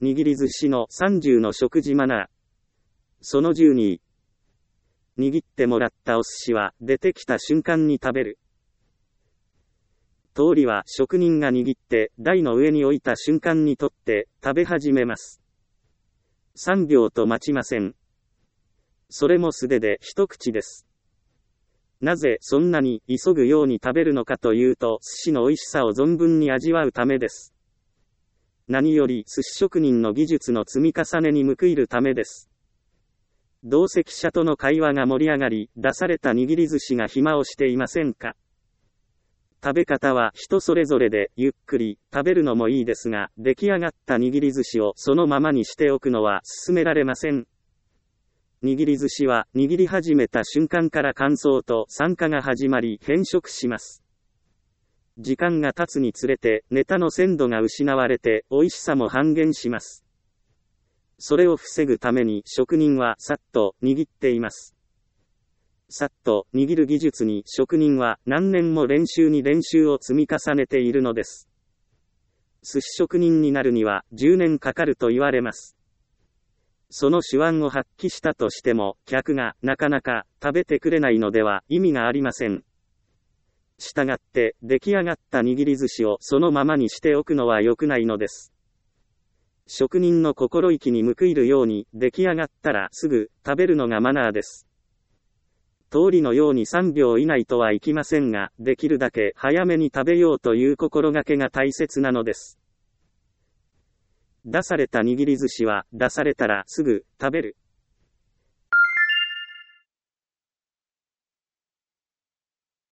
握り寿司の30の食事マナー。その12。握ってもらったお寿司は出てきた瞬間に食べる。通りは職人が握って台の上に置いた瞬間に取って食べ始めます。3秒と待ちません。それも素手で一口です。なぜそんなに急ぐように食べるのかというと、寿司の美味しさを存分に味わうためです。何より寿司職人の技術の積み重ねに報いるためです。同席者との会話が盛り上がり、出された握り寿司が暇をしていませんか？食べ方は人それぞれで、ゆっくり食べるのもいいですが、出来上がった握り寿司をそのままにしておくのは勧められません。握り寿司は握り始めた瞬間から乾燥と酸化が始まり変色します。時間が経つにつれてネタの鮮度が失われて美味しさも半減します。それを防ぐために職人はさっと握っています。さっと握る技術に職人は何年も練習に練習を積み重ねているのです。寿司職人になるには10年かかると言われます。その手腕を発揮したとしても、客がなかなか食べてくれないのでは意味がありません。したがって、出来上がった握り寿司をそのままにしておくのは良くないのです。職人の心意気に報いるように、出来上がったらすぐ食べるのがマナーです。通りのように3秒以内とはいきませんが、できるだけ早めに食べようという心がけが大切なのです。出された握り寿司は出されたらすぐ食べる。